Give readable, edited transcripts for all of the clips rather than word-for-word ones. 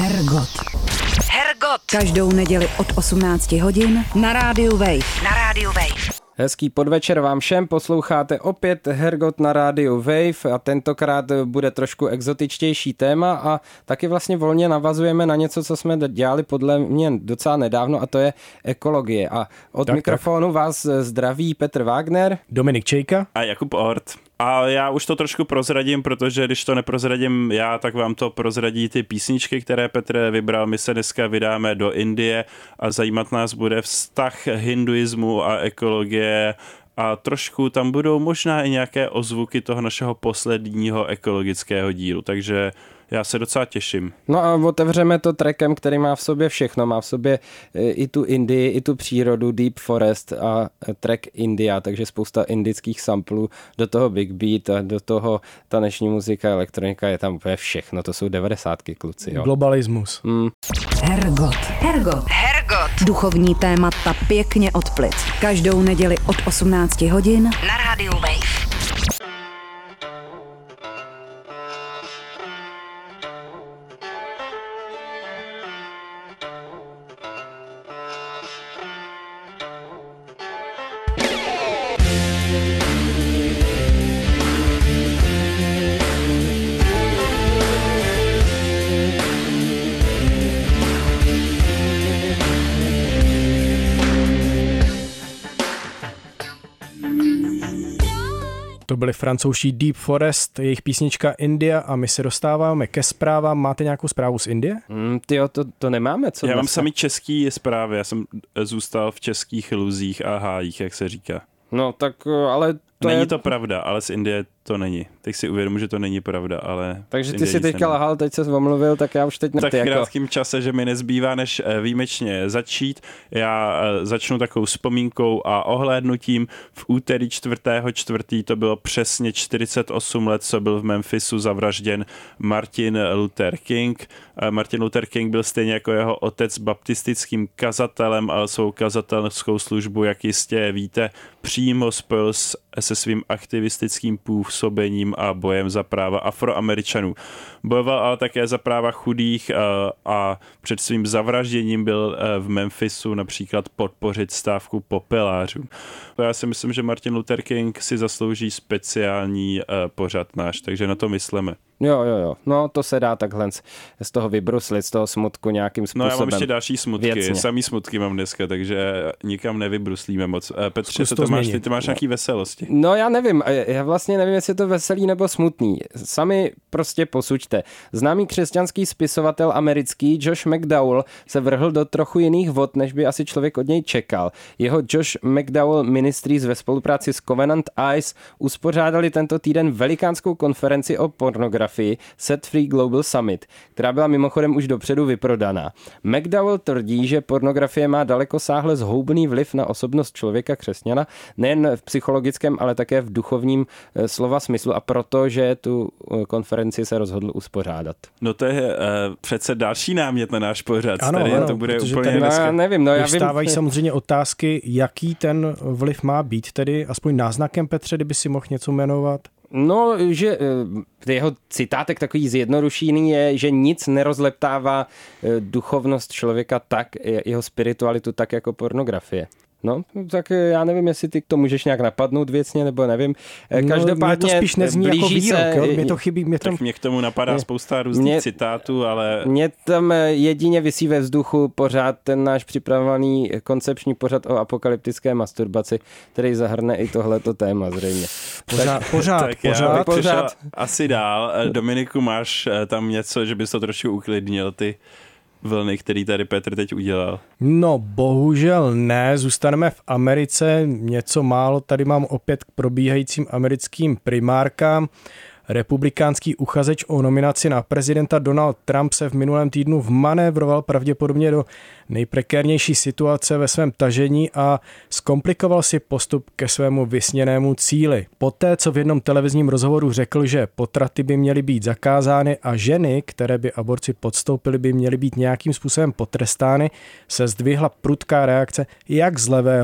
Hergot. Každou neděli od 18 hodin na rádiu Wave. Hezký podvečer vám všem, posloucháte opět Hergot na rádiu Wave a tentokrát bude trošku exotičtější téma a taky vlastně volně navazujeme na něco, co jsme dělali podle mě docela nedávno, a to je ekologie. A od mikrofonu vás zdraví Petr Wagner, Dominik Čejka a Jakub Ort. A já už to trošku prozradím, protože když to neprozradím já, tak vám to prozradí ty písničky, které Petr vybral. My se dneska vydáme do Indie a zajímat nás bude vztah hinduismu a ekologie a trošku tam budou možná i nějaké ozvuky toho našeho posledního ekologického dílu, takže já se docela těším. No a otevřeme to trackem, který má v sobě všechno. Má v sobě i tu Indii, i tu přírodu, Deep Forest a track India, takže spousta indických samplů, do toho Big Beat a do toho taneční muzika, elektronika, je tam úplně všechno. To jsou 90ky, kluci. Jo. Globalismus. Hergot. Duchovní témata pěkně od plic. Každou neděli od 18 hodin na rádiu Wave. To byli francouzští Deep Forest, jejich písnička India a my se dostáváme ke zprávám. Máte nějakou zprávu z Indie? Tyjo, to nemáme. Co já mám samý český zprávy, já jsem zůstal v českých luzích a hájích, jak se říká. No tak, ale není to pravda, ale z Indie to není. Teď si uvědomuji, že to není pravda, ale... Takže ty si teďka lahal, teď se omluvil, tak já už teď... Tak v krátkým čase, že mi nezbývá, než výjimečně začít. Já začnu takovou vzpomínkou a ohlédnutím. V úterý 4.4. to bylo přesně 48 let, co byl v Memphisu zavražděn Martin Luther King. Martin Luther King byl stejně jako jeho otec baptistickým kazatelem, ale svou kazatelskou službu, jak jistě víte, přímo spojil se svým aktivistickým působením a bojem za práva Afroameričanů. Bojoval ale také za práva chudých a před svým zavražděním byl v Memphisu například podpořit stávku popelářů. Já si myslím, že Martin Luther King si zaslouží speciální pořad náš, takže na to myslíme. Jo. No to se dá takhle z toho vybruslit, z toho smutku nějakým způsobem. No já mám ještě další smutky, věcně. Samý smutky mám dneska, takže nikam nevybruslíme moc. Petře, ty máš nějaký veselosti? No já nevím, já vlastně nevím, jestli je to veselý nebo smutný. Sami prostě posuďte. Známý křesťanský spisovatel americký Josh McDowell se vrhl do trochu jiných vod, než by asi člověk od něj čekal. Jeho Josh McDowell Ministries ve spolupráci s Covenant Eyes uspořádali tento týden velikánskou konferenci o pornografii Set Free Global Summit, která byla mimochodem už dopředu vyprodaná. McDowell tvrdí, že pornografie má dalekosáhle zhoubný vliv na osobnost člověka křesťana, nejen v psychologickém, ale také v duchovním slova smyslu, a proto, že tu konferenci se rozhodl uspořádat. No to je přece další námět na náš pořad. Ano, to bude úplně já nevím, já vystávají samozřejmě otázky, jaký ten vliv má být, tedy aspoň náznakem, Petře, kdyby si mohl něco jmenovat. No, že jeho citátek takový zjednodušený je, že nic nerozleptává duchovnost člověka tak, jeho spiritualitu tak jako pornografie. No, tak já nevím, jestli ty to můžeš nějak napadnout věcně, nebo nevím. Každopádně mě to spíš nezní jako výrok, mě to chybí. Tak mě k tomu napadá spousta různých citátů, ale... Mě tam jedině visí ve vzduchu pořád ten náš připravovaný koncepční pořad o apokalyptické masturbaci, který zahrne i tohleto téma zřejmě. Pořád. Asi dál. Dominiku, máš tam něco, že bys to trošku uklidnil, ty vlny, který tady Petr teď udělal? No, bohužel ne, zůstaneme v Americe, něco málo, tady mám opět k probíhajícím americkým primárkám. Republikánský uchazeč o nominaci na prezidenta Donald Trump se v minulém týdnu vmanévroval pravděpodobně do nejprekérnější situace ve svém tažení a zkomplikoval si postup ke svému vysněnému cíli. Poté, co v jednom televizním rozhovoru řekl, že potraty by měly být zakázány a ženy, které by aborci podstoupily, by měly být nějakým způsobem potrestány, se zdvihla prudká reakce jak z levého,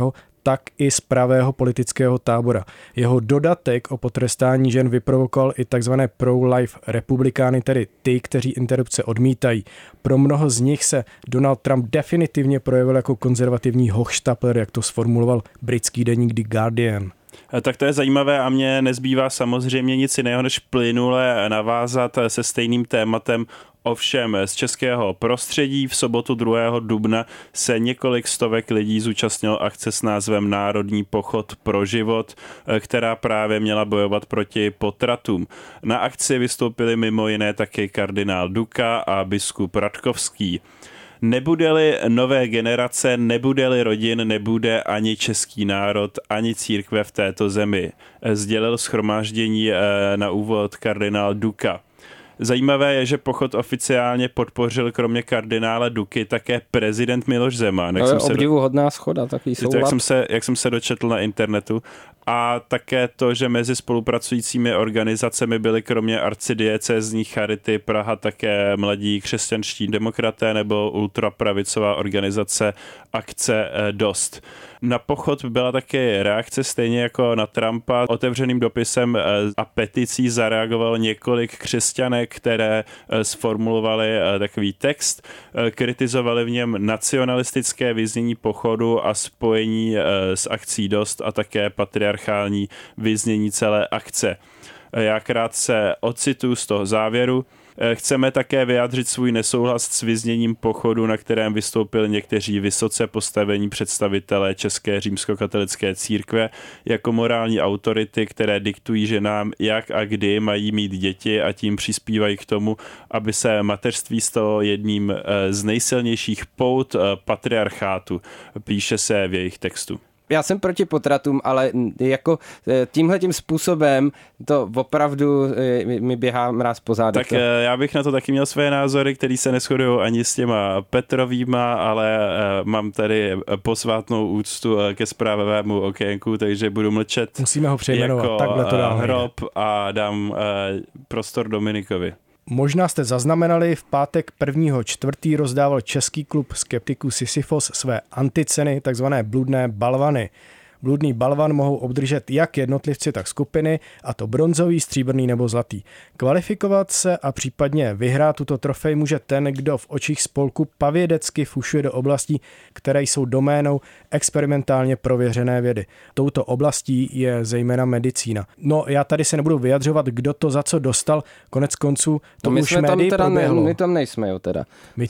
tak i z pravého politického tábora. Jeho dodatek o potrestání žen vyprovokoval i takzvané pro-life republikány, tedy ty, kteří interrupce odmítají. Pro mnoho z nich se Donald Trump definitivně projevil jako konzervativní Hochstapler, jak to sformuloval britský deník The Guardian. Tak to je zajímavé a mně nezbývá samozřejmě nic jiného, než plynule navázat se stejným tématem. Ovšem z českého prostředí v sobotu 2. dubna se několik stovek lidí zúčastnilo akce s názvem Národní pochod pro život, která právě měla bojovat proti potratům. Na akci vystoupili mimo jiné taky kardinál Duka a biskup Ratkovský. Nebude-li nové generace, nebude-li rodin, nebude ani český národ, ani církve v této zemi, sdělil shromáždění na úvod kardinál Duka. Zajímavé je, že pochod oficiálně podpořil kromě kardinála Duky také prezident Miloš Zeman. To je obdivuhodná shoda, takový soulad. Jak jsem se dočetl na internetu. A také to, že mezi spolupracujícími organizacemi byly kromě arcidiecézní Charity Praha také Mladí křesťanští demokraté nebo ultrapravicová organizace Akce Dost. Na pochod byla také reakce stejně jako na Trumpa. Otevřeným dopisem a peticí zareagovalo několik křesťanek, které sformulovali takový text. Kritizovali v něm nacionalistické vyznění pochodu a spojení s Akcí Dost a také patriarchální vyznění celé akce. Já krátce ocituju z toho závěru. Chceme také vyjádřit svůj nesouhlas s vyzněním pochodu, na kterém vystoupili někteří vysoce postavení představitelé České římskokatolické církve jako morální autority, které diktují ženám, jak a kdy mají mít děti a tím přispívají k tomu, aby se mateřství stalo jedním z nejsilnějších pout patriarchátu, píše se v jejich textu. Já jsem proti potratům, ale jako tímhletím způsobem to opravdu mi běhá mráz po zádech. Tak já bych na to taky měl své názory, které se neshodují ani s těma Petrovýma, ale mám tady posvátnou úctu ke Zprávovému okénku, takže budu mlčet. Musíme ho přejmenovat, jako takhle to dáme. Hrob a dám prostor Dominikovi. Možná jste zaznamenali, v pátek 1.4. rozdával český klub skeptiků Sisyfos své anticeny, takzvané bludné balvany. Bludný balvan mohou obdržet jak jednotlivci, tak skupiny, a to bronzový, stříbrný nebo zlatý. Kvalifikovat se a případně vyhrát tuto trofej může ten, kdo v očích spolku pavědecky fušuje do oblastí, které jsou doménou experimentálně prověřené vědy. Touto oblastí je zejména medicína. No, já tady se nebudu vyjadřovat, kdo to za co dostal, konec konců to už médii proběhlo. My tam nejsme, jo, teda. My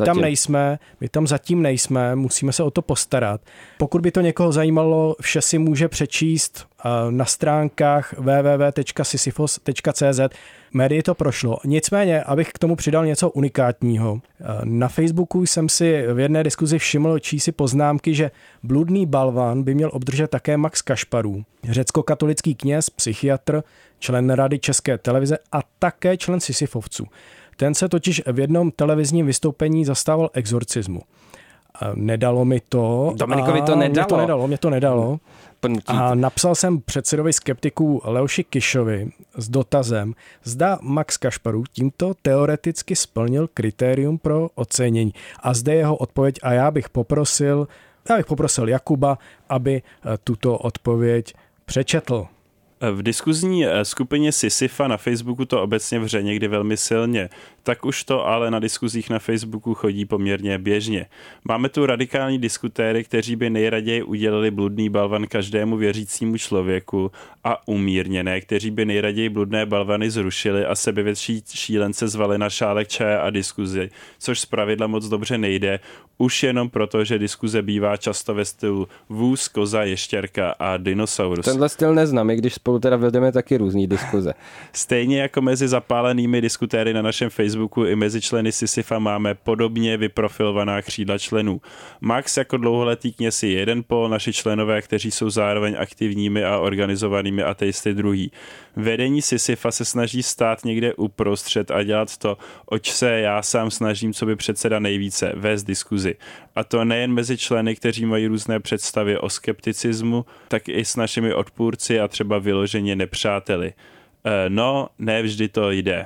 tam zatím nejsme, musíme se o to postarat. Pokud by to někoho zajímalo, vše si může přečíst na stránkách www.sisyfos.cz. Médii to prošlo. Nicméně, abych k tomu přidal něco unikátního. Na Facebooku jsem si v jedné diskuzi všiml čísi poznámky, že bludný balvan by měl obdržet také Max Kašparů, řecko-katolický kněz, psychiatr, člen Rady České televize a také člen Sisyfovců. Ten se totiž v jednom televizním vystoupení zastával exorcismu. Nedalo mi to. Dominikovi to nedalo. Mě to nedalo. A napsal jsem předsedovi skeptiků Leoši Kišovi s dotazem, zda Max Kašparů tímto teoreticky splnil kritérium pro ocenění. A zde jeho odpověď a já bych poprosil Jakuba, aby tuto odpověď přečetl. V diskuzní skupině Sisyfa na Facebooku to obecně vře někdy velmi silně, tak už to ale na diskuzích na Facebooku chodí poměrně běžně. Máme tu radikální diskutéry, kteří by nejraději udělali bludný balvan každému věřícímu člověku a umírněné, kteří by nejraději bludné balvany zrušili a sebevětší šílence zvali na šálek čaje a diskuzi, což zpravidla moc dobře nejde, už jenom proto, že diskuze bývá často ve stylu vůz, koza, ještěrka a dinosaurus. Tenhle styl neznám, i když spolu teda vedeme taky různý diskuze. Stejně jako mezi zapálenými diskutéry na našem Facebooku i mezi členy Sisyfa máme podobně vyprofilovaná křídla členů. Max jako dlouholetý kněz je jeden pol, naši členové, kteří jsou zároveň aktivními a organizovanými ateisty druhý. Vedení Sisyfa se snaží stát někde uprostřed a dělat to, oč se já sám snažím, co by předseda nejvíce, vést diskuzi. A to nejen mezi členy, kteří mají různé představy o skepticismu, tak i s našimi odpůrci a třeba vyloženě nepřáteli. No, ne vždy to jde.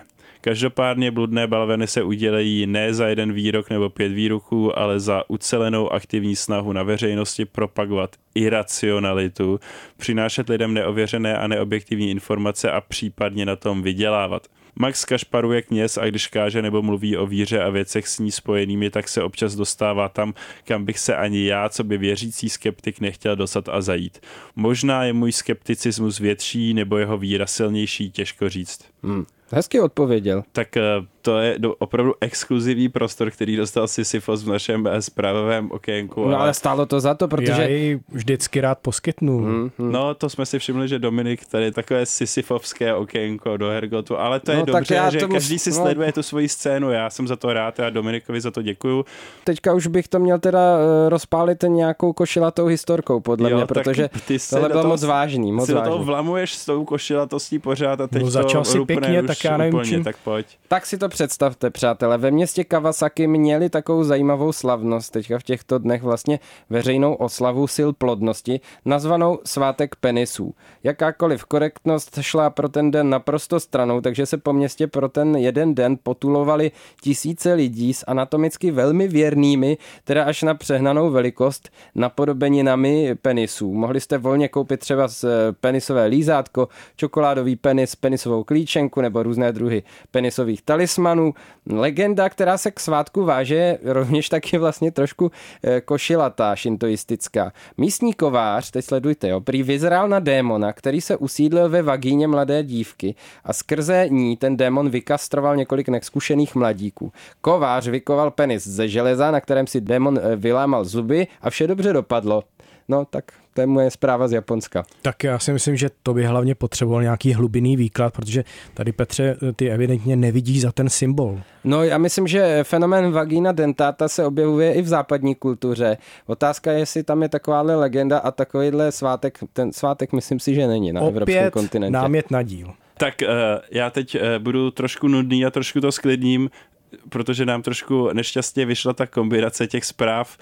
Každopádně bludné balveny se udělejí ne za jeden výrok nebo 5 výroků, ale za ucelenou aktivní snahu na veřejnosti propagovat iracionalitu, přinášet lidem neověřené a neobjektivní informace a případně na tom vydělávat. Max Kašparu je kněz a když káže nebo mluví o víře a věcech s ní spojenými, tak se občas dostává tam, kam bych se ani já, co by věřící skeptik, nechtěl dostat a zajít. Možná je můj skepticismus větší nebo jeho víra silnější, těžko říct. Hezky odpověděl. Tak to je opravdu exkluzivní prostor, který dostal Sisyfos v našem zprávovém okénku. No ale stálo to za to, protože... Já ji vždycky rád poskytnu. No to jsme si všimli, že Dominik tady takové sisyfovské okénko do Hergotu, ale to je dobře, že každý si sleduje tu svoji scénu, já jsem za to rád a Dominikovi za to děkuju. Teďka už bych to měl teda rozpálit nějakou košilatou historkou, podle mě, protože tohle bylo moc vážný. Moc si vážný. do toho vlamuješ s tou košilatostí pořád a teď no, začal si pěkně, tak já nevím úplně, tak pojď. Tak si to představte, přátelé. Ve městě Kawasaki měli takovou zajímavou slavnost, teďka v těchto dnech vlastně veřejnou oslavu sil plodnosti, nazvanou Svátek penisů. Jakákoliv korektnost šla pro ten den naprosto stranou, takže se po městě pro ten jeden den potulovali tisíce lidí s anatomicky velmi věrnými, teda až na přehnanou velikost, napodobeninami penisů. Mohli jste volně koupit třeba penisové lízátko, čokoládový penis, penisovou klíčenku nebo různé druhy penisových talismanů. Legenda, která se k svátku váže, je rovněž taky vlastně trošku košilatá, šintoistická. Místní kovář, teď sledujte, prý vyzrál na démona, který se usídlil ve vagíně mladé dívky a skrze ní ten démon vykastroval několik nezkušených mladíků. Kovář vykoval penis ze železa, na kterém si démon vylámal zuby a vše dobře dopadlo. No tak to je moje zpráva z Japonska. Tak já si myslím, že to by hlavně potřeboval nějaký hlubinný výklad, protože tady, Petře, ty evidentně nevidíš za ten symbol. No já myslím, že fenomén vagina dentata se objevuje i v západní kultuře. Otázka je, jestli tam je takováhle legenda a takovýhle svátek, ten svátek myslím si, že není na evropském kontinentě. Opět námět na díl. Tak já teď budu trošku nudný a trošku to sklidním, protože nám trošku nešťastně vyšla ta kombinace těch zpráv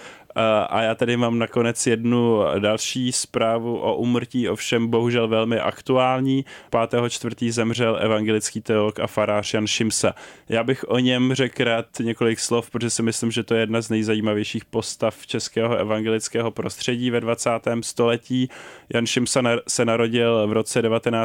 a já tady mám nakonec jednu další zprávu o úmrtí, ovšem bohužel velmi aktuální. 5.4. zemřel evangelický teolog a farář Jan Šimsa. Já bych o něm řekl rád několik slov, protože si myslím, že to je jedna z nejzajímavějších postav českého evangelického prostředí ve 20. století. Jan Šimsa se narodil v roce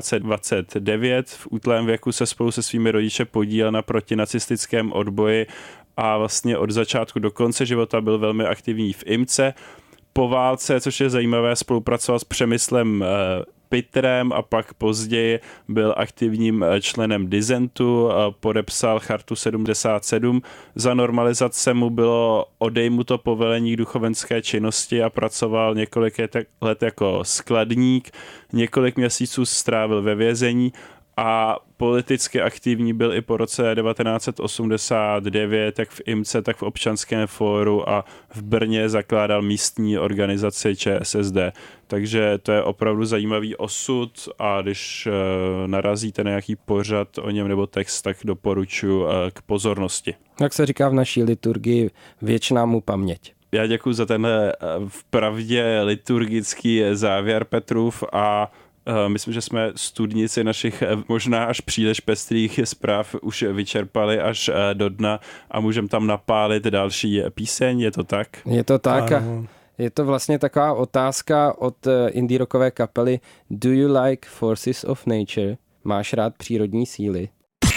1929. V útlém věku se spolu se svými rodiči podílel na protinacistickém odboji a vlastně od začátku do konce života byl velmi aktivní v IMCE. Po válce, což je zajímavé, spolupracoval s Přemyslem Pitrem a pak později byl aktivním členem disentu, podepsal Chartu 77. Za normalizace mu bylo odejmuto povolení k duchovenské činnosti a pracoval několik let jako skladník. Několik měsíců strávil ve vězení a politicky aktivní byl i po roce 1989, jak v IMCE, tak v Občanském fóru a v Brně zakládal místní organizaci ČSSD. Takže to je opravdu zajímavý osud a když narazíte na nějaký pořad o něm nebo text, tak doporučuji k pozornosti. Jak se říká v naší liturgii, věčná mu paměť. Já děkuji za tenhle vpravdě liturgický závěr, Petrův, a myslím, že jsme studnici našich možná až příliš pestrých zpráv už vyčerpali až do dna a můžeme tam napálit další píseň, je to tak? Je to tak a je to vlastně taková otázka od indie rockové kapely Do you like Forces of Nature? Máš rád přírodní síly?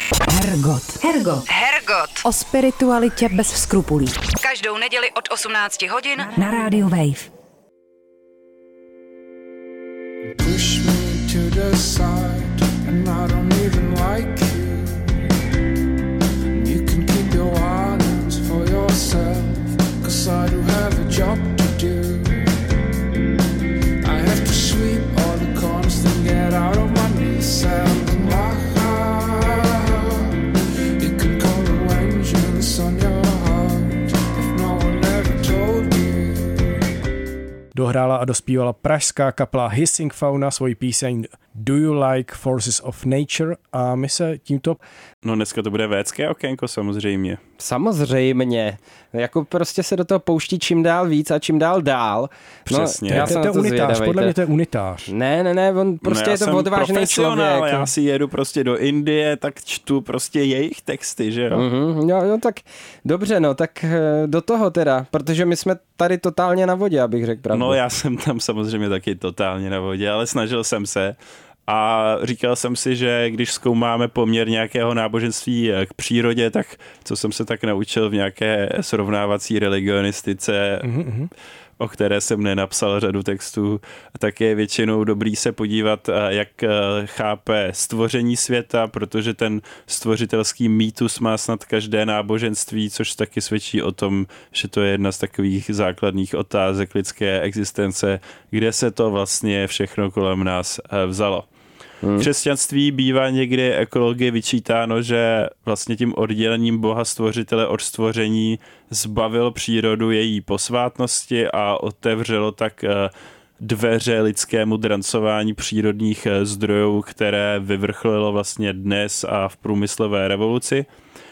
Hergot. O spiritualitě bez skrupulí. Každou neděli od 18 hodin na rádiu Wave. Push me to the side and I don't even like you. You can keep your islands for yourself, 'cause I do have a job to do. I have to sweep all the corners and get out of my knees and you can call the vengeance on your heart if no one ever told you. Dohrála a dospívala pražská kapela Hissing Fauna svoji píseň Do You Like Forces of Nature a my se tímto... No dneska to bude védské okénko samozřejmě. Samozřejmě. Jako prostě se do toho pouští čím dál víc a čím dál dál. Přesně. No, já jsem to je unitář, podle mě to je unitář. Ne, on prostě je to odvážný člověk. Já si jedu prostě do Indie, tak čtu prostě jejich texty, že jo? No, tak dobře, no, tak do toho teda, protože my jsme tady totálně na vodě, abych řekl pravdu. No já jsem tam samozřejmě taky totálně na vodě, ale snažil jsem se. A říkal jsem si, že když zkoumáme poměr nějakého náboženství k přírodě, tak co jsem se tak naučil v nějaké srovnávací religionistice, o které jsem nenapsal řadu textů, tak je většinou dobrý se podívat, jak chápe stvoření světa, protože ten stvořitelský mýtus má snad každé náboženství, což taky svědčí o tom, že to je jedna z takových základních otázek lidské existence, kde se to vlastně všechno kolem nás vzalo. V křesťanství bývá někdy ekologii vyčítáno, že vlastně tím oddělením Boha stvořitele od stvoření zbavil přírodu její posvátnosti a otevřelo tak dveře lidskému drancování přírodních zdrojů, které vyvrcholilo vlastně dnes a v průmyslové revoluci.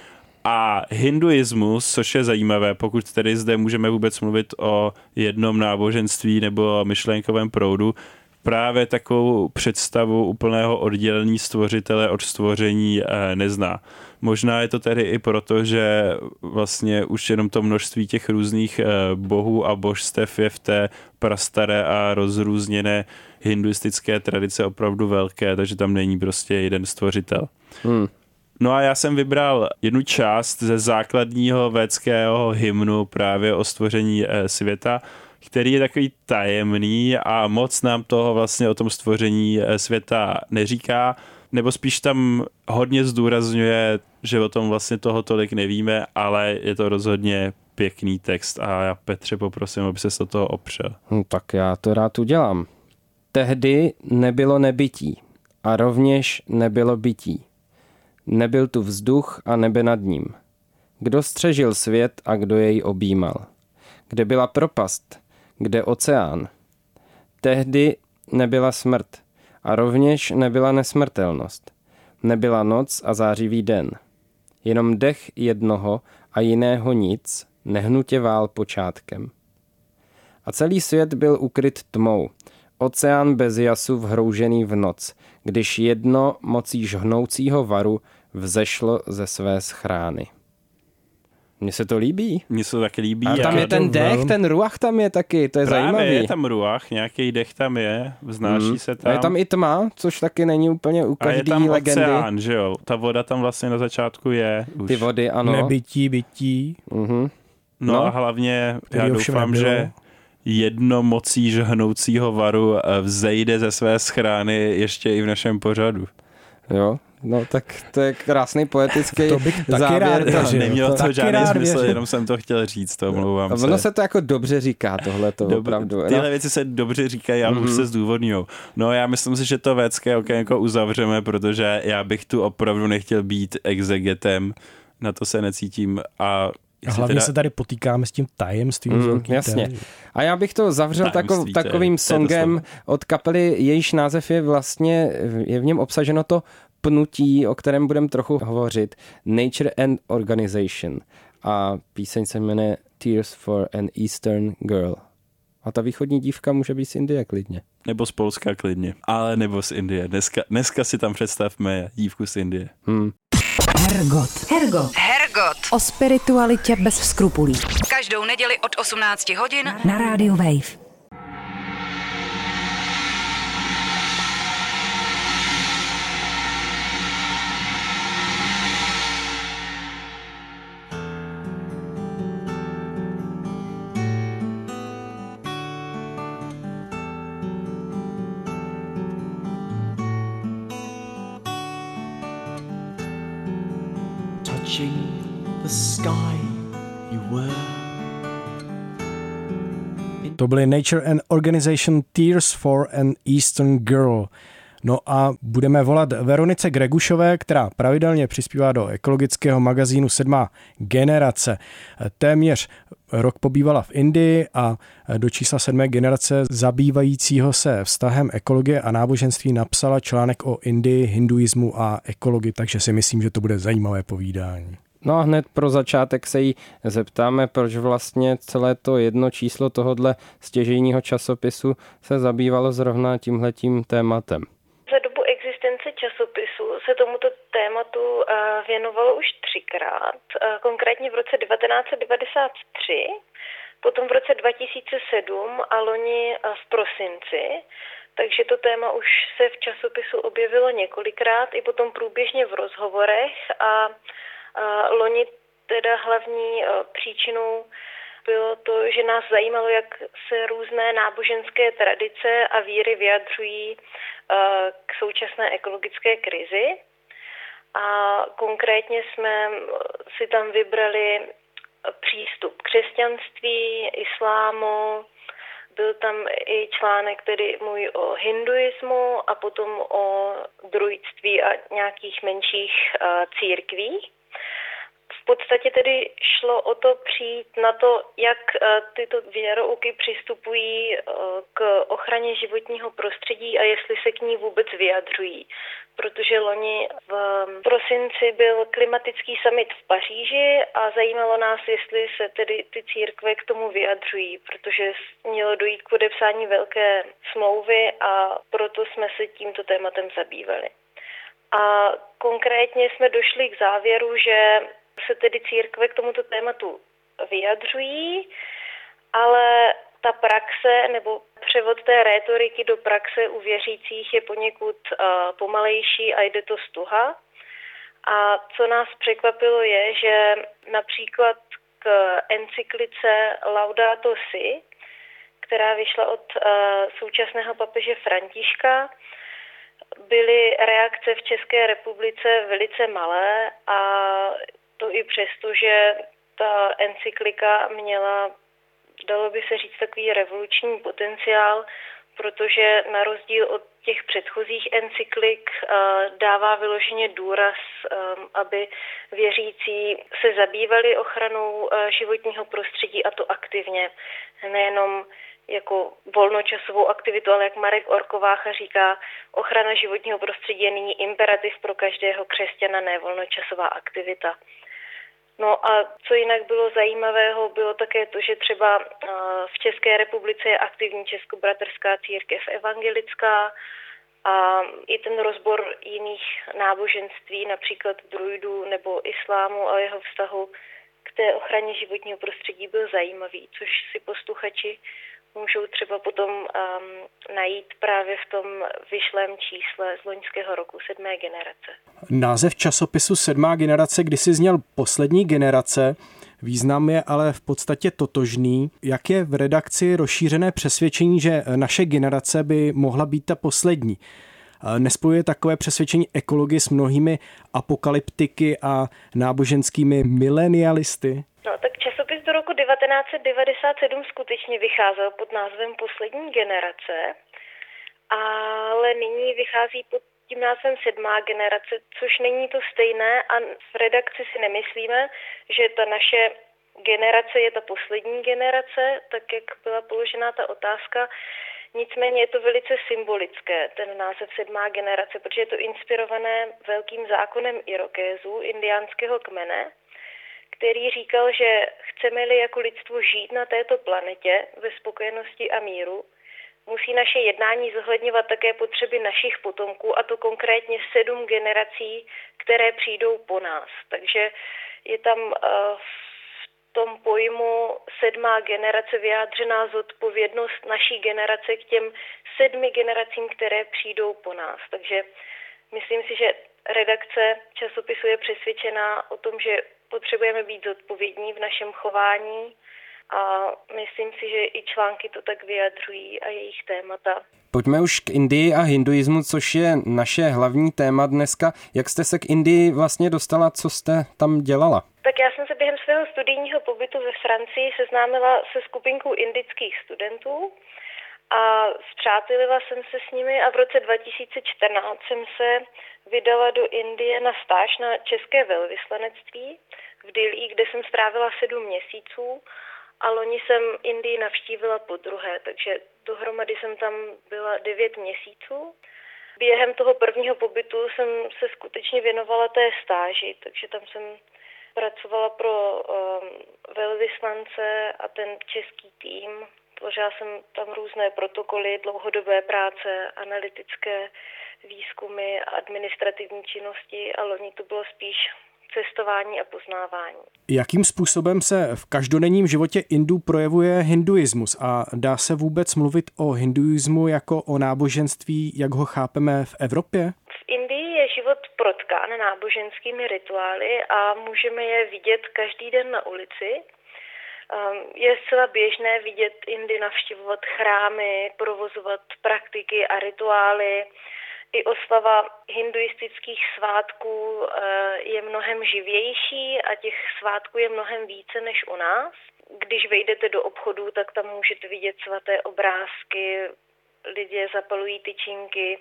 A hinduismus, což je zajímavé, pokud tedy zde můžeme vůbec mluvit o jednom náboženství nebo myšlenkovém proudu, právě takovou představu úplného oddělení stvořitele od stvoření nezná. Možná je to tedy i proto, že vlastně už jenom to množství těch různých bohů a božstev je v té prastaré a rozrůzněné hinduistické tradice opravdu velké, takže tam není prostě jeden stvořitel. No a já jsem vybral jednu část ze základního védského hymnu právě o stvoření světa, který je takový tajemný a moc nám toho vlastně o tom stvoření světa neříká, nebo spíš tam hodně zdůrazňuje, že o tom vlastně toho tolik nevíme, ale je to rozhodně pěkný text a já Petře poprosím, aby se do toho opřel. Tak já to rád udělám. Tehdy nebylo nebytí a rovněž nebylo bytí. Nebyl tu vzduch a nebe nad ním. Kdo střežil svět a kdo jej objímal? Kde byla propast? Kde oceán? Tehdy nebyla smrt a rovněž nebyla nesmrtelnost. Nebyla noc a zářivý den. Jenom dech jednoho a jiného nic nehnutě vál počátkem. A celý svět byl ukryt tmou. Oceán bez jasu vhroužený v noc, když jedno mocí žhnoucího varu vzešlo ze své schrány. Mně se to líbí. Mně se to taky líbí. A tam je ten dech, ten ruach tam je taky, to je právě zajímavý. Je tam ruach, nějaký dech tam je, vznáší se tam. A je tam i tma, což taky není úplně u každý legendy. A je tam legendy. Oceán, že jo? Ta voda tam vlastně na začátku je. Už. Ty vody, ano. Nebytí, bytí. No a hlavně já doufám, že jedno mocí žhnoucího varu vzejde ze své schrány ještě i v našem pořadu. Jo, no tak to je krásný poetický to bych taky závěr. Nemělo to žádný smysl, jenom jsem to chtěl říct, to omlouvám se. Ono se to jako dobře říká, tohleto opravdu. Tyhle věci se dobře říkají, ale už se zdůvodňujou. No já myslím si, že to védské okénko uzavřeme, protože já bych tu opravdu nechtěl být exegetem, na to se necítím a hlavně se tady potýkáme s tím tajemstvím. Jasně. A já bych to zavřel takovým songem od kapely, jejíž název je vlastně, je v něm obsaženo to pnutí, o kterém budeme trochu hovořit. Nature and Organization. A píseň se jmenuje Tears for an Eastern Girl. A ta východní dívka může být z Indie klidně. Nebo z Polska klidně. Ale nebo z Indie. Dneska si tam představme dívku z Indie. Hergot. O spiritualitě bez skrupulí. Každou neděli od 18 hodin na rádiu Wave. The sky you were. To byly Nature and Organization Tears for an Eastern Girl. No a budeme volat Veronice Gregušové, která pravidelně přispívá do ekologického magazínu 7. generace. Téměř rok pobývala v Indii a do čísla 7. generace zabývajícího se vztahem ekologie a náboženství napsala článek o Indii, hinduismu a ekologii, takže si myslím, že to bude zajímavé povídání. No a hned pro začátek se jí zeptáme, proč vlastně celé to jedno číslo tohodle stěžejního časopisu se zabývalo zrovna tímhletím tématem. Za dobu existence časopisu se tomuto tématu věnovalo už 3krát, konkrétně v roce 1993, potom v roce 2007 a loni v prosinci. Takže to téma už se v časopisu objevilo několikrát, i potom průběžně v rozhovorech a loni teda hlavní příčinou bylo to, že nás zajímalo, jak se různé náboženské tradice a víry vyjadřují k současné ekologické krizi. A konkrétně jsme si tam vybrali přístup křesťanství, islámu, byl tam i článek tedy můj o hinduismu a potom o druidství a nějakých menších církvích. V podstatě tedy šlo o to přijít na to, jak tyto věrouky přistupují k ochraně životního prostředí a jestli se k ní vůbec vyjadřují. Protože loni v prosinci byl klimatický summit v Paříži a zajímalo nás, jestli se tedy ty církve k tomu vyjadřují, protože mělo dojít k podepsání velké smlouvy a proto jsme se tímto tématem zabývali. A konkrétně jsme došli k závěru, že se tedy církve k tomuto tématu vyjadřují, ale ta praxe nebo převod té rétoriky do praxe u věřících je poněkud pomalejší a jde to stuha. A co nás překvapilo je, že například k encyklice Laudato Si, která vyšla od současného papeže Františka, byly reakce v České republice velice malé a to i přesto, že ta encyklika měla, dalo by se říct, takový revoluční potenciál, protože na rozdíl od těch předchozích encyklik dává vyloženě důraz, aby věřící se zabývali ochranou životního prostředí a to aktivně, nejenom jako volnočasovou aktivitu, ale jak Marek Orkovácha říká, ochrana životního prostředí je nyní imperativ pro každého křesťana, ne volnočasová aktivita. No a co jinak bylo zajímavého, bylo také to, že třeba v České republice je aktivní Českobratrská církev evangelická a i ten rozbor jiných náboženství, například druidů nebo islámu a jeho vztahu k té ochraně životního prostředí byl zajímavý, což si posluchači můžou třeba potom najít právě v tom vyšlém čísle z loňského roku 7. generace. Název časopisu 7. generace kdysi zněl poslední generace, význam je ale v podstatě totožný. Jak je v redakci rozšířené přesvědčení, že naše generace by mohla být ta poslední? Nespojuje takové přesvědčení ekology s mnohými apokalyptiky a náboženskými milenialisty? No, tak časopis do roku 1997 skutečně vycházel pod názvem Poslední generace, ale nyní vychází pod tím názvem 7. generace, což není to stejné a v redakci si nemyslíme, že ta naše generace je ta poslední generace, tak jak byla položená ta otázka. Nicméně je to velice symbolické, ten název 7. generace, protože je to inspirované velkým zákonem Irokézů, indiánského kmene, který říkal, že chceme-li jako lidstvo žít na této planetě ve spokojenosti a míru, musí naše jednání zohledňovat také potřeby našich potomků, a to konkrétně 7 generací, které přijdou po nás. Takže je tam v tom pojmu 7. generace vyjádřená zodpovědnost naší generace k těm 7 generacím, které přijdou po nás. Takže myslím si, že redakce časopisu je přesvědčená o tom, že potřebujeme být zodpovědní v našem chování a myslím si, že i články to tak vyjadřují a jejich témata. Pojďme už k Indii a hinduismu, což je naše hlavní téma dneska. Jak jste se k Indii vlastně dostala, co jste tam dělala? Tak já jsem se během svého studijního pobytu ve Francii seznámila se skupinkou indických studentů a spřátelila jsem se s nimi a v roce 2014 jsem se vydala do Indie na stáž na české velvyslanectví v Dillí, kde jsem strávila 7 měsíců a loni jsem Indii navštívila podruhé, takže dohromady jsem tam byla 9 měsíců. Během toho prvního pobytu jsem se skutečně věnovala té stáži, takže tam jsem pracovala pro velvyslance a ten český tým. Tvořila jsem tam různé protokoly, dlouhodobé práce, analytické výzkumy, administrativní činnosti a loni to bylo spíš cestování a poznávání. Jakým způsobem se v každodenním životě Indů projevuje hinduismus a dá se vůbec mluvit o hinduismu jako o náboženství, jak ho chápeme v Evropě? V Indii je život protkán náboženskými rituály a můžeme je vidět každý den na ulici. Je zcela běžné vidět Indy navštěvovat chrámy, provozovat praktiky a rituály. I oslava hinduistických svátků je mnohem živější a těch svátků je mnohem více než u nás. Když vejdete do obchodu, tak tam můžete vidět svaté obrázky, lidé zapalují tyčinky.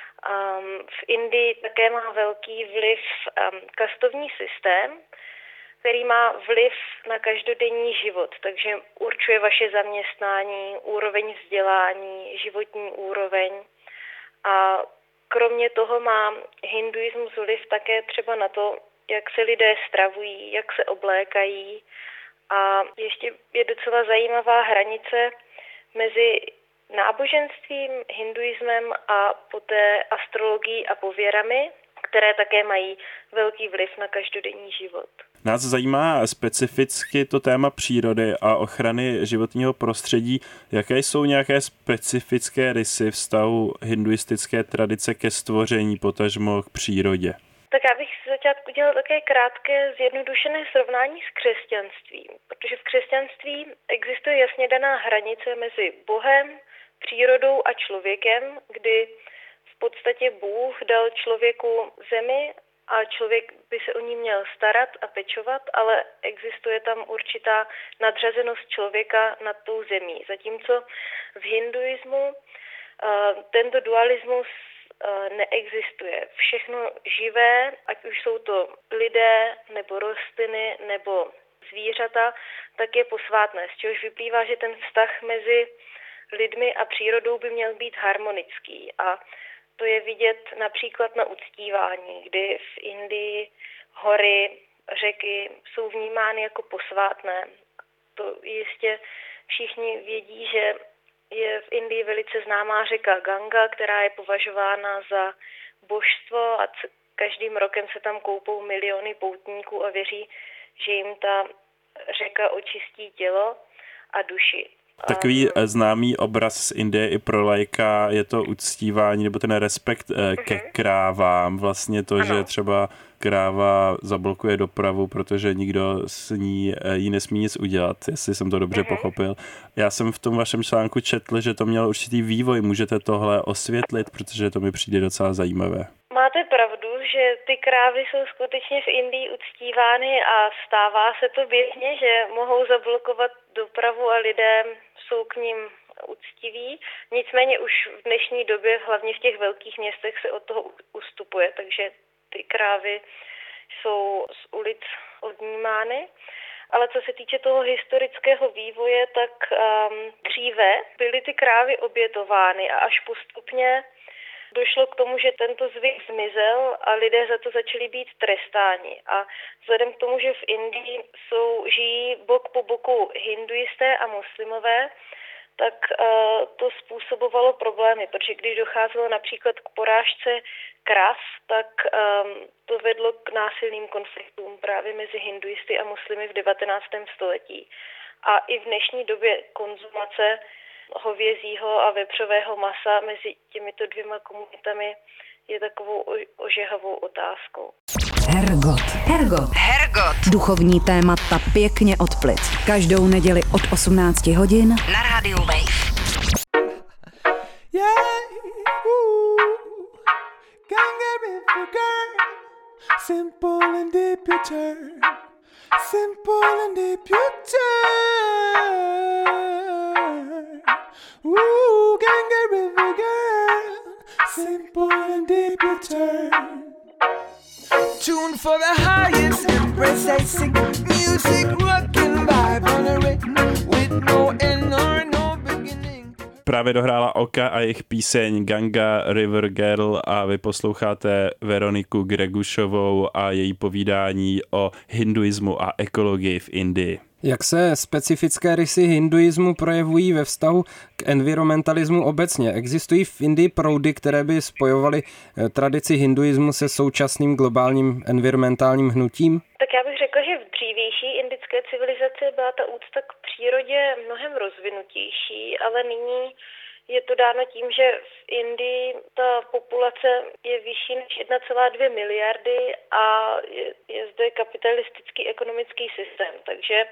V Indii také má velký vliv kastovní systém, který má vliv na každodenní život, takže určuje vaše zaměstnání, úroveň vzdělání, životní úroveň. A kromě toho má hinduismus vliv také třeba na to, jak se lidé stravují, jak se oblékají. A ještě je docela zajímavá hranice mezi náboženstvím, hinduismem a poté astrologií a pověrami, které také mají velký vliv na každodenní život. Nás zajímá specificky to téma přírody a ochrany životního prostředí. Jaké jsou nějaké specifické rysy vztahu hinduistické tradice ke stvoření, potažmo k přírodě? Tak já bych z začátku dělala také krátké zjednodušené srovnání s křesťanstvím, protože v křesťanství existuje jasně daná hranice mezi Bohem, přírodou a člověkem, kdy v podstatě Bůh dal člověku zemi a člověk by se o ní měl starat a pečovat, ale existuje tam určitá nadřazenost člověka nad tou zemí. Zatímco v hinduismu tento dualismus neexistuje. Všechno živé, ať už jsou to lidé, nebo rostliny, nebo zvířata, tak je posvátné, z čehož vyplývá, že ten vztah mezi lidmi a přírodou by měl být harmonický. A to je vidět například na uctívání, kdy v Indii hory, řeky jsou vnímány jako posvátné. To jistě všichni vědí, že je v Indii velice známá řeka Ganga, která je považována za božstvo a každým rokem se tam koupou miliony poutníků a věří, že jim ta řeka očistí tělo a duši. Takový známý obraz z Indie i pro laika je to uctívání nebo ten respekt ke krávám. Vlastně to, že třeba kráva zablokuje dopravu, protože nikdo s ní jí nesmí nic udělat, jestli jsem to dobře pochopil. Já jsem v tom vašem článku četl, že to mělo určitý vývoj. Můžete tohle osvětlit, protože to mi přijde docela zajímavé. Máte pravdu, že ty krávy jsou skutečně v Indii uctívány a stává se to běžně, že mohou zablokovat dopravu a lidé jsou k ním uctiví. Nicméně už v dnešní době, hlavně v těch velkých městech, se od toho ustupuje, takže ty krávy jsou z ulic odnímány. Ale co se týče toho historického vývoje, tak dříve byly ty krávy obětovány a až postupně došlo k tomu, že tento zvyk zmizel a lidé za to začali být trestáni. A vzhledem k tomu, že v Indii žijí bok po boku hinduisté a muslimové, tak to způsobovalo problémy, protože když docházelo například k porážce krav, tak to vedlo k násilným konfliktům právě mezi hinduisty a muslimy v 19. století. A i v dnešní době konzumace hovězího a vepřového masa mezi těmito dvěma komunitami je takovou ožehavou otázkou. Hergot. Duchovní témata pěkně od plic. Každou neděli od 18 hodin na rádiu Wave. Simple and deep you turn. Simple and deep you turn. Ooh, for the highest empress I sing. Music rockin' vibe on a rhythm with no end or no beginning. Právě dohrála Oka a jejich píseň Ganga River Girl a vy posloucháte Veroniku Gregušovou a její povídání o hinduismu a ekologii v Indii. Jak se specifické rysy hinduismu projevují ve vztahu k environmentalismu obecně? Existují v Indii proudy, které by spojovaly tradici hinduismu se současným globálním environmentálním hnutím? Tak já bych řekla, že v dřívější indické civilizaci byla ta úcta k přírodě mnohem rozvinutější, ale nyní je to dáno tím, že v Indii ta populace je vyšší než 1,2 miliardy a je zde kapitalistický ekonomický systém. Takže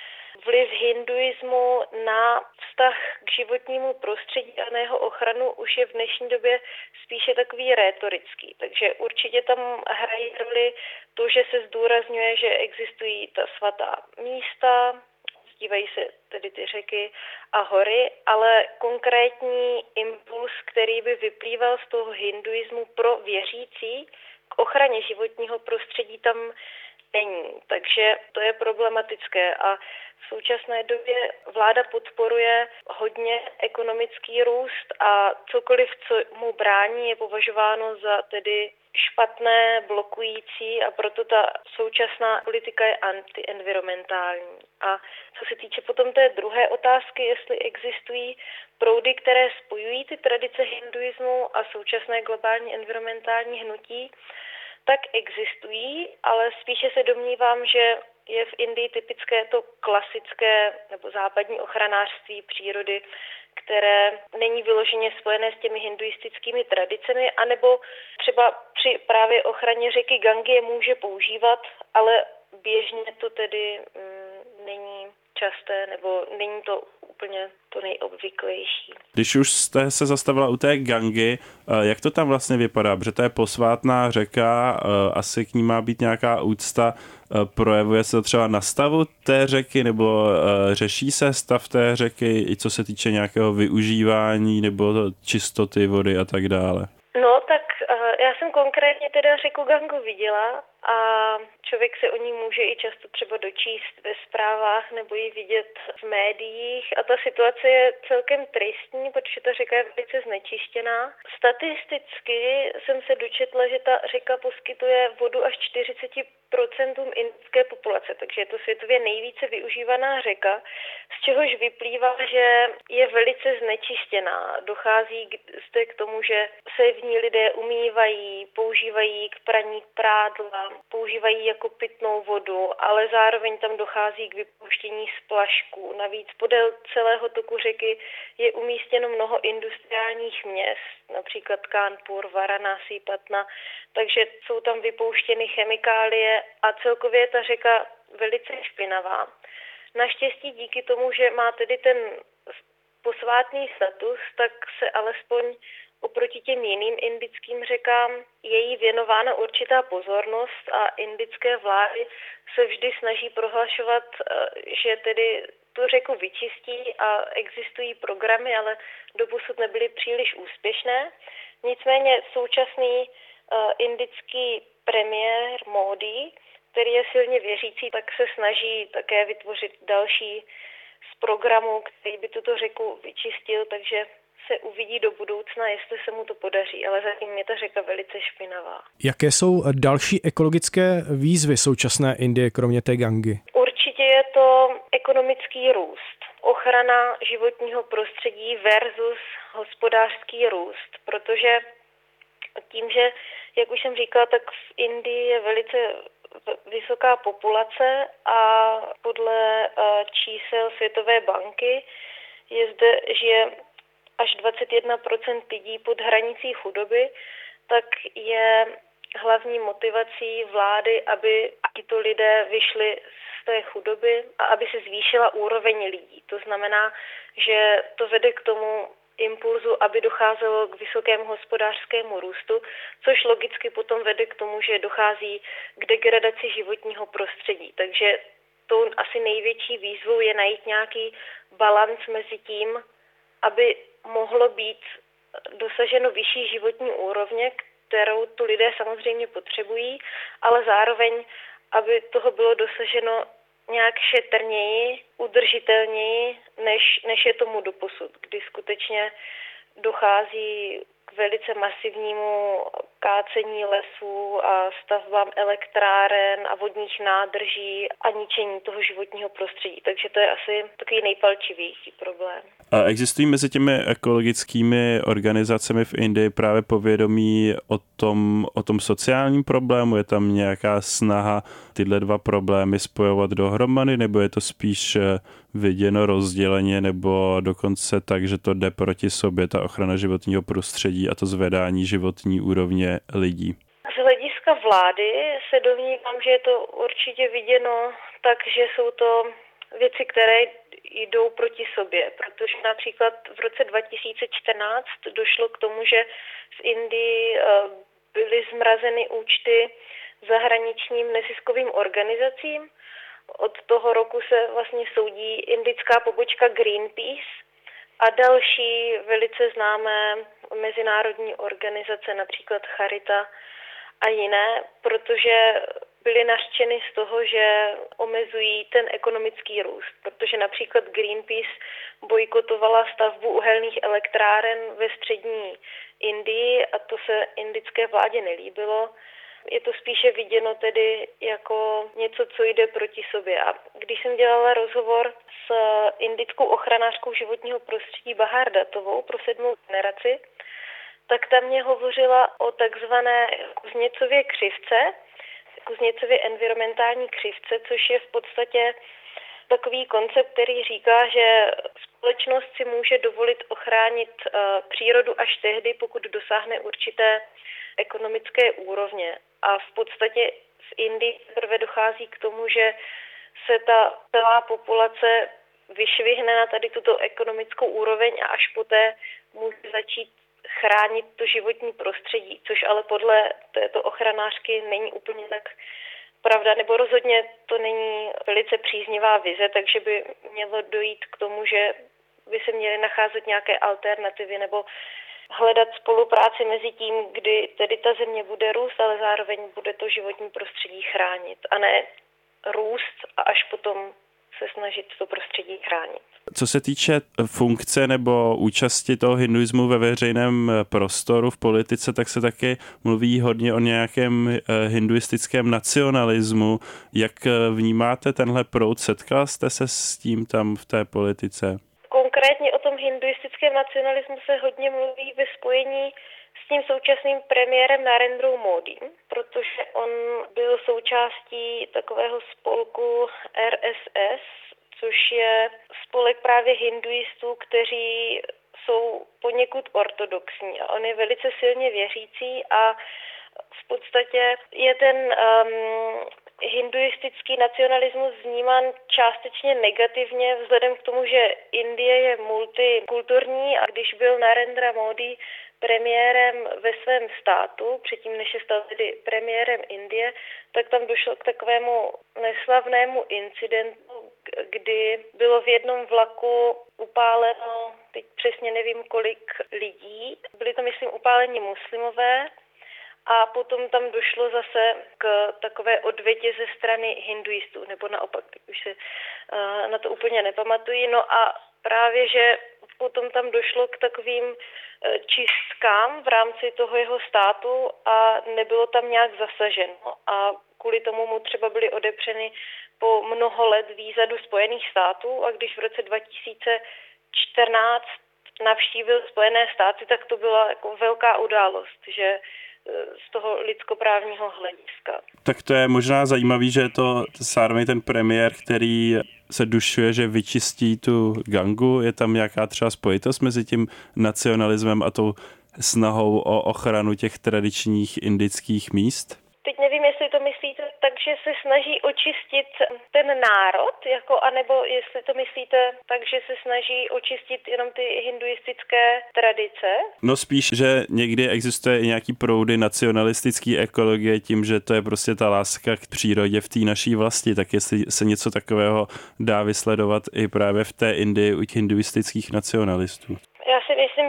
vliv hinduismu na vztah k životnímu prostředí a na jeho ochranu už je v dnešní době spíše takový rétorický. Takže určitě tam hrají roli to, že se zdůrazňuje, že existují ta svatá místa, dívají se tedy ty řeky a hory, ale konkrétní impuls, který by vyplýval z toho hinduismu pro věřící k ochraně životního prostředí, tam není. Takže to je problematické a v současné době vláda podporuje hodně ekonomický růst a cokoliv, co mu brání, je považováno za tedy špatné, blokující a proto ta současná politika je antienvironmentální. A co se týče potom té druhé otázky, jestli existují proudy, které spojují ty tradice hinduismu a současné globální environmentální hnutí, tak existují, ale spíše se domnívám, že je v Indii typické to klasické nebo západní ochranářství přírody, které není vyloženě spojené s těmi hinduistickými tradicemi, anebo třeba při právě ochraně řeky Gangy je může používat, ale běžně to tedy není časté, nebo není to úplně to nejobvyklejší. Když už jste se zastavila u té Gangy, jak to tam vlastně vypadá? Protože to je posvátná řeka, asi k ní má být nějaká úcta. Projevuje se to třeba na stavu té řeky, nebo řeší se stav té řeky, i co se týče nějakého využívání nebo čistoty vody a tak dále? No, tak já jsem konkrétně teda řeku Gangu viděla a člověk se o ní může i často třeba dočíst ve zprávách nebo ji vidět v médiích a ta situace je celkem tristní, protože ta řeka je velice znečištěná. Statisticky jsem se dočetla, že ta řeka poskytuje vodu až 40% indické populace, takže je to světově nejvíce využívaná řeka, z čehož vyplývá, že je velice znečištěná. Dochází zde k tomu, že se v ní lidé umývají, používají k praní prádla, používají jako pitnou vodu, ale zároveň tam dochází k vypouštění splašků. Navíc podél celého toku řeky je umístěno mnoho industriálních měst, například Kanpur, Varanasi, Patna, takže jsou tam vypouštěny chemikálie a celkově je ta řeka velice špinavá. Naštěstí díky tomu, že má tedy ten posvátný status, tak se alespoň oproti těm jiným indickým řekám je jí věnována určitá pozornost a indické vlády se vždy snaží prohlašovat, že tedy tu řeku vyčistí a existují programy, ale doposud nebyly příliš úspěšné. Nicméně současný indický premiér Modi, který je silně věřící, tak se snaží také vytvořit další z programů, který by tuto řeku vyčistil, takže se uvidí do budoucna, jestli se mu to podaří, ale zatím je ta řeka velice špinavá. Jaké jsou další ekologické výzvy současné Indie, kromě té Gangy? Určitě je to ekonomický růst, ochrana životního prostředí versus hospodářský růst, protože tím, že, jak už jsem říkala, tak v Indii je velice vysoká populace a podle čísel Světové banky žije až 21% lidí pod hranicí chudoby, tak je hlavní motivací vlády, aby tito lidé vyšli z té chudoby a aby se zvýšila úroveň lidí. To znamená, že to vede k tomu impulzu, aby docházelo k vysokému hospodářskému růstu, což logicky potom vede k tomu, že dochází k degradaci životního prostředí. Takže tou asi největší výzvou je najít nějaký balanc mezi tím, aby mohlo být dosaženo vyšší životní úrovně, kterou tu lidé samozřejmě potřebují, ale zároveň, aby toho bylo dosaženo nějak šetrněji, udržitelněji, než je tomu doposud, kdy skutečně dochází k velice masivnímu kácení lesů a stavbám elektráren a vodních nádrží a ničení toho životního prostředí. Takže to je asi takový nejpalčivější problém. A existují mezi těmi ekologickými organizacemi v Indii právě povědomí o tom sociálním problému? Je tam nějaká snaha tyhle dva problémy spojovat dohromady, nebo je to spíš viděno rozděleně, nebo dokonce tak, že to jde proti sobě, ta ochrana životního prostředí a to zvedání životní úrovně lidí? Z hlediska vlády se domnívám, že je to určitě viděno tak, že jsou to věci, které jdou proti sobě, protože například v roce 2014 došlo k tomu, že v Indii byly zmrazeny účty zahraničním neziskovým organizacím. Od toho roku se vlastně soudí indická pobočka Greenpeace a další velice známé mezinárodní organizace, například Charita a jiné, protože byly nařčeny z toho, že omezují ten ekonomický růst, protože například Greenpeace bojkotovala stavbu uhelných elektráren ve střední Indii a to se indické vládě nelíbilo. Je to spíše viděno tedy jako něco, co jde proti sobě. A když jsem dělala rozhovor s indickou ochranářkou životního prostředí Bahar Dattovou pro 7. generaci, tak tam mě hovořila o takzvané Kuznecově křivce, Kuznecově environmentální křivce, což je v podstatě takový koncept, který říká, že společnost si může dovolit ochránit přírodu až tehdy, pokud dosáhne určité ekonomické úrovně. A v podstatě v Indii prvé dochází k tomu, že se ta celá populace vyšvihne na tady tuto ekonomickou úroveň a až poté může začít chránit to životní prostředí, což ale podle této ochranářky není úplně tak pravda, nebo rozhodně to není velice příznivá vize, takže by mělo dojít k tomu, že by se měly nacházet nějaké alternativy nebo hledat spolupráci mezi tím, kdy tedy ta země bude růst, ale zároveň bude to životní prostředí chránit a ne růst a až potom se snažit to prostředí chránit. Co se týče funkce nebo účasti toho hinduismu ve veřejném prostoru v politice, tak se taky mluví hodně o nějakém hinduistickém nacionalismu. Jak vnímáte tenhle proud? Setkal jste se s tím tam v té politice? Konkrétně o tom hinduistickém nacionalismu se hodně mluví ve spojení s tím současným premiérem Narendrou Modím, protože on byl součástí takového spolku RSS, což je spolek právě hinduistů, kteří jsou poněkud ortodoxní a on je velice silně věřící a v podstatě je ten hinduistický nacionalismus vnímán částečně negativně vzhledem k tomu, že Indie je multikulturní a když byl Narendra Modi premiérem ve svém státu, předtím než se stal tedy premiérem Indie, tak tam došlo k takovému neslavnému incidentu, kdy bylo v jednom vlaku upáleno, teď přesně nevím kolik lidí, byli to myslím upáleni muslimové a potom tam došlo zase k takové odvetě ze strany hinduistů, nebo naopak, už se na to úplně nepamatuji, no a právě, že potom tam došlo k takovým čistkám v rámci toho jeho státu a nebylo tam nějak zasaženo a kvůli tomu mu třeba byly odepřeny po mnoho let víza do Spojených států a když v roce 2014 navštívil Spojené státy, tak to byla jako velká událost, že z toho lidskoprávního hlediska. Tak to je možná zajímavý, že je to zároveň ten premiér, který se dušuje, že vyčistí tu Gangu. Je tam nějaká třeba spojitost mezi tím nacionalismem a tou snahou o ochranu těch tradičních indických míst? Teď nevím, jestli to myslíte tak, že se snaží očistit ten národ, anebo jestli to myslíte tak, že se snaží očistit jenom ty hinduistické tradice? No spíš, že někdy existuje i nějaký proudy nacionalistický ekologie tím, že to je prostě ta láska k přírodě v té naší vlasti, tak jestli se něco takového dá vysledovat i právě v té Indii u hinduistických nacionalistů. Já si myslím,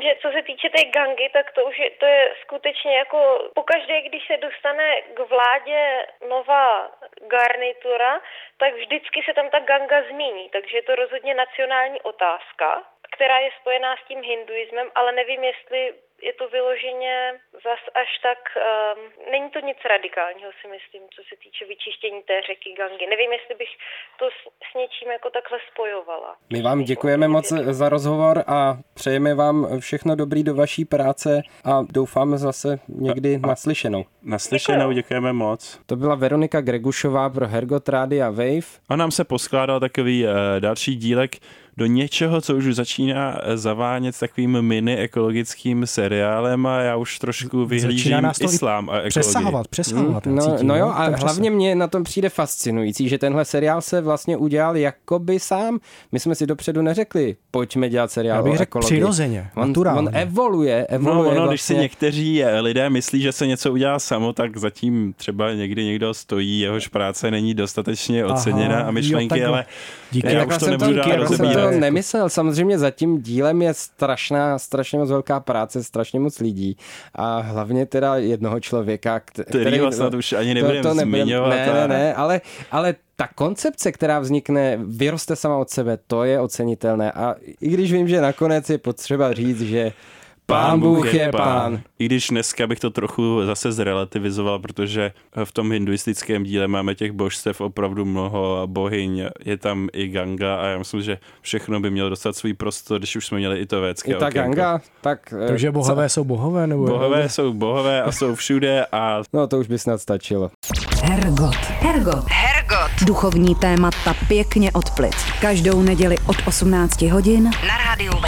že co se týče té gangy, tak to je skutečně jako pokaždé, když se dostane k vládě nová garnitura, tak vždycky se tam ta ganga zmíní. Takže je to rozhodně nacionální otázka, která je spojená s tím hinduismem, ale nevím, jestli je to vyloženě zas až tak, není to nic radikálního, si myslím, co se týče vyčištění té řeky Gangy. Nevím, jestli bych to s něčím jako takhle spojovala. My vám děkujeme moc za rozhovor a přejeme vám všechno dobrý do vaší práce a doufáme zase někdy naslyšenou. Naslyšenou, děkujeme moc. To byla Veronika Gregušová pro Hergot Rádia Wave. A nám se poskládal takový další dílek do něčeho, co už začíná zavánět takovým mini ekologickým seriálem a já už trošku vyhlížím islám a ekologii. Přesahovat. No jo, a hlavně mě na tom přijde fascinující, že tenhle seriál se vlastně udělal jakoby sám. My jsme si dopředu neřekli, pojďme dělat seriál o ekologii. Přirozeně, on evoluje vlastně. Když si někteří lidé myslí, že se něco udělá samo, tak zatím třeba někdy někdo stojí, jehož práce není dostatečně oceněna a myšlenky, ale já už to nebudu dál rozebírat. Nemyslel, samozřejmě za tím dílem je strašně moc velká práce, strašně moc lidí a hlavně teda jednoho člověka, který snad už ani nebudeme zmiňovat. Ne, ale ta koncepce, která vznikne, vyroste sama od sebe, to je ocenitelné a i když vím, že nakonec je potřeba říct, že Pán Bůh je pán. I když dneska bych to trochu zase zrelativizoval, protože v tom hinduistickém díle máme těch božstev opravdu mnoho a bohyň, je tam i Ganga a já myslím, že všechno by mělo dostat svůj prostor, když už jsme měli i to védské okénko. I ta Ganga, tak... Takže bohové jsou bohové? Nebo bohové jsou bohové a jsou všude a... No to už by snad stačilo. Hergot. Duchovní témata pěkně od plic. Každou neděli od 18 hodin na rádiu